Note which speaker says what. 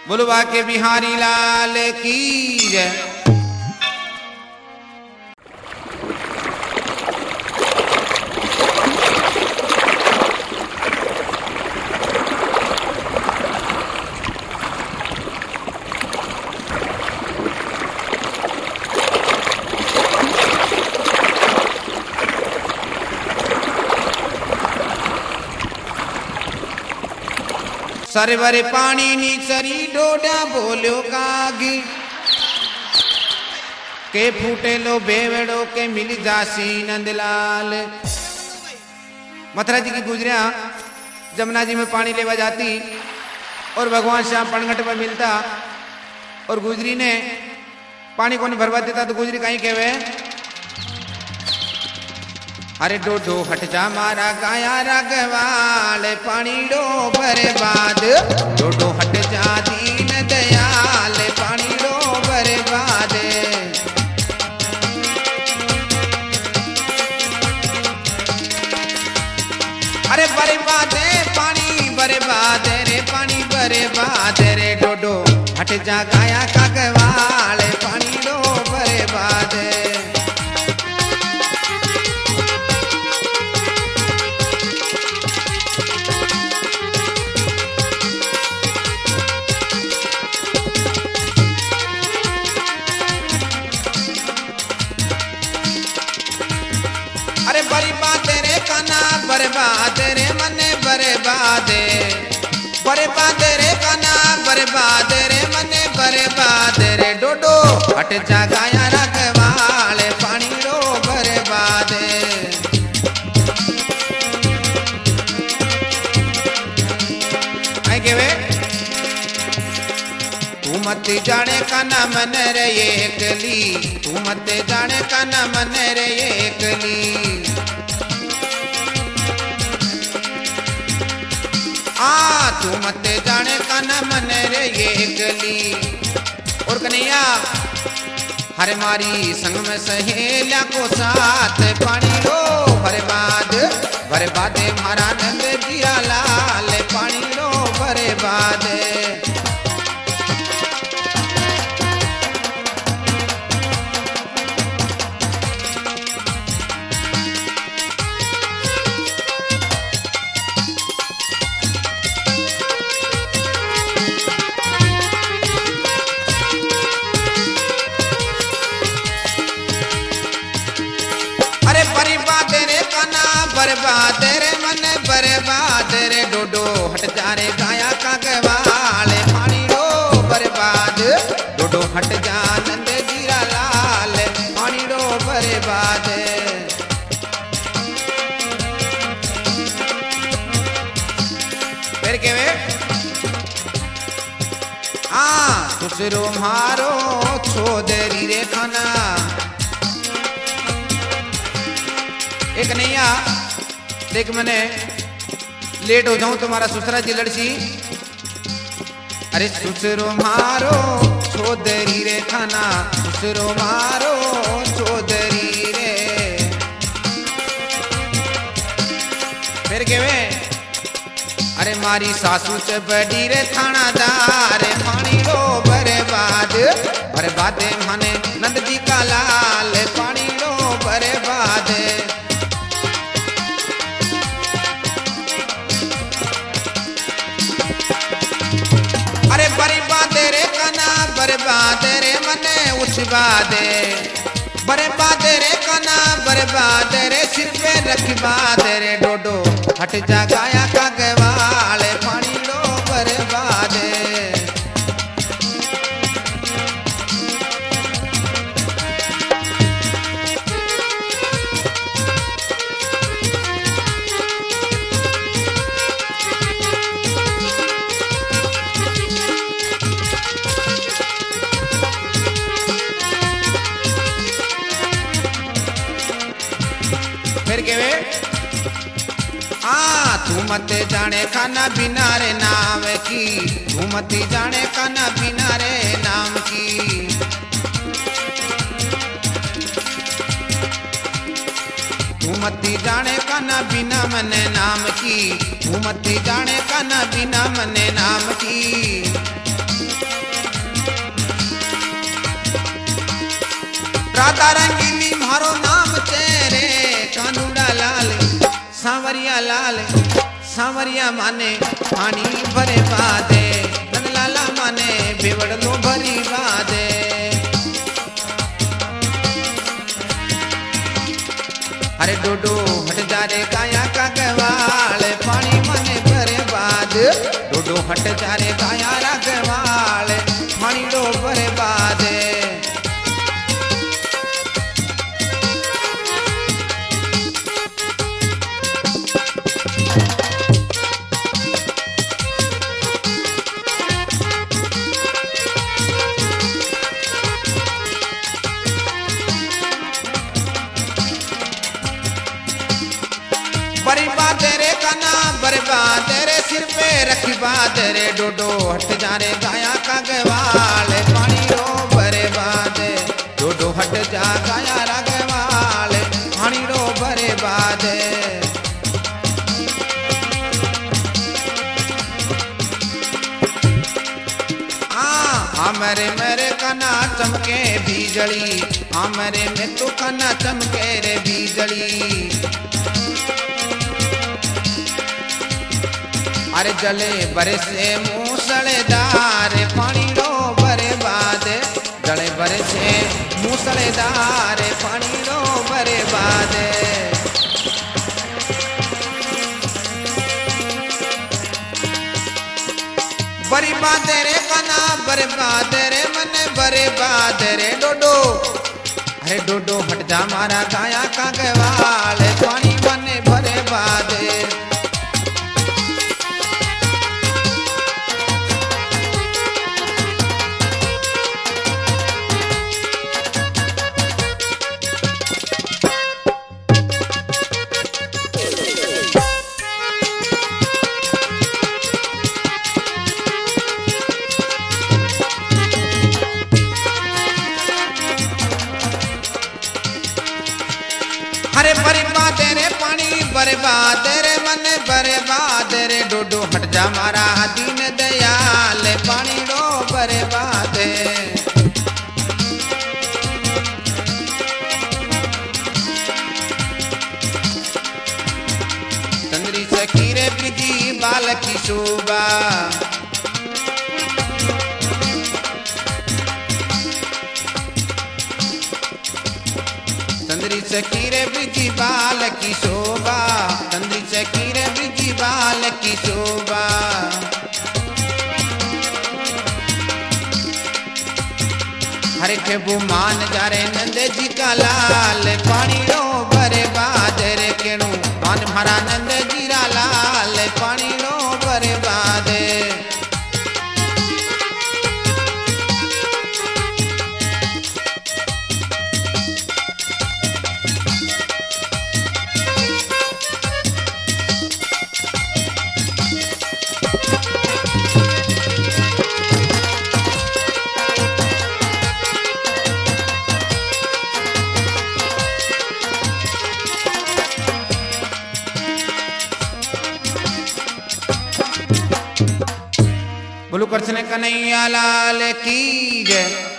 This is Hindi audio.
Speaker 1: बुलवा के बिहारी लाल की जय। सरवर पानी नी सरी डोडा बोलो कागी के फूटे लो बेवड़ो के मिल जासी नंदलाल। मथुरा जी की गुजरिया जमुना जी में पानी लेवा जाती और भगवान श्याम पनघट पर मिलता और गुजरी ने पानी को नहीं भरवा देता तो गुजरी कहीं कहवे अरे डोडो हट जा मारा गाया रागवाल पानी डो बर्बाद। डोडो हट जा दीन दयाल पानी डो बर्बाद। अरे बर्बाद पानी बर्बाद रे पानी बर्बाद रे डोडो हट जा गाया कागवाल पानी डो बर्बाद। बर्बाद रे मने बर्बाद बर्बाद रे काना बर्बाद रे मने बर्बाद रे डोडो हट जा गाया रखवाल पानी रो बर्बाद। आई केवे तू मत जाने काना मन रे एकली तू मत जाने काना मन रे एकली। तू मत जाने काना मन रे ये गली और कन्हैया हरे मारी संग में सहेलिया को साथ पानी रो बर्बाद बर्बाद मारा नंद जिया लाल पानी रो बर्बाद। बर्बाद रे मन बर्बाद रे डोडो हट जा रे गाया कागवाल पानी रो बर्बाद। डोडो हट जा नंद जीरा लाल पानी रो बर्बाद। फिर केवे सुसरो मारो छोदरी रे खाना एक नैया देख मैंने लेट हो जाऊं तुम्हारा ससुरा जी लड़सी। अरे ससुरो मारो छोदरी रे खाना ससुरो मारो छोदरी रे। फिर केवे अरे मारी सासू च बड़ी रे थानादार पानी रो बर्बाद बर्बाद माने नंद जी का लाल पानी रो बर्बाद। बर्बाद रे काना बर्बाद रे मने उछबाद बर्बाद रे काना बर्बाद रे सिर पे रखबाद रे डोडो हट जा गाया कागवाल पानी रो बर्बाद। तू मत जाने खाना बिना रे नाम की तू मत जाने खाना बिना रे नाम की। तू मत जाने खाना बिना मने नाम की तू मत जाने खाना बिना मने नाम की। राधा रंगीली मारो नाम चेरे कानूड़ा लाल सांवरिया माने पानी भरे बादे नंदलाला माने बेवड़ लो भरी बादे अरे डोडो हट जा रे काया का गवाल पानी माने भरे बाद डोडो हट जा रे काया रा गवाल पानी डो भरे बादे बर्बाद रे काना बर्बाद रे सिर पे रखी बात रे डोडो हट जा रे गाया का गवाल पानी रो बर्बाद डोडो हट जा गाया रा गवाल पानी रो बर्बाद मेरे मेरे कना चमके बीजली मेरे में तो कना चमके रे बीजली अरे जले बरसे मूसलेदार पानी रो बर्बाद जले बरसे मूसलेदार पानी रो बर्बाद बर्बाद रे कना बर्बाद रे मन बर्बाद रे डोडो अरे डोडो हट जा मारा गाया का गवाल पानी मन बर्बाद अरे बर्बाद रे पानी बर्बाद रे मन बर्बाद रे डोडो हट जा मारा दीन दयाल पानी रो बर्बाद चंद्री सखी रे बिजी बाल की शोभा चंद्री सखी रे ब्रिजी बाल की शोभा चंद्री सखी रे ब्रिजी बाल की शोभा हरे के वो मान जा रे नंद जी का लाल पानी रो बर्बाद रे केणु मान मारा नंद जी रा लाल पानी रो बर्बाद बोलो कृष्ण कन्हैया लाल की जय।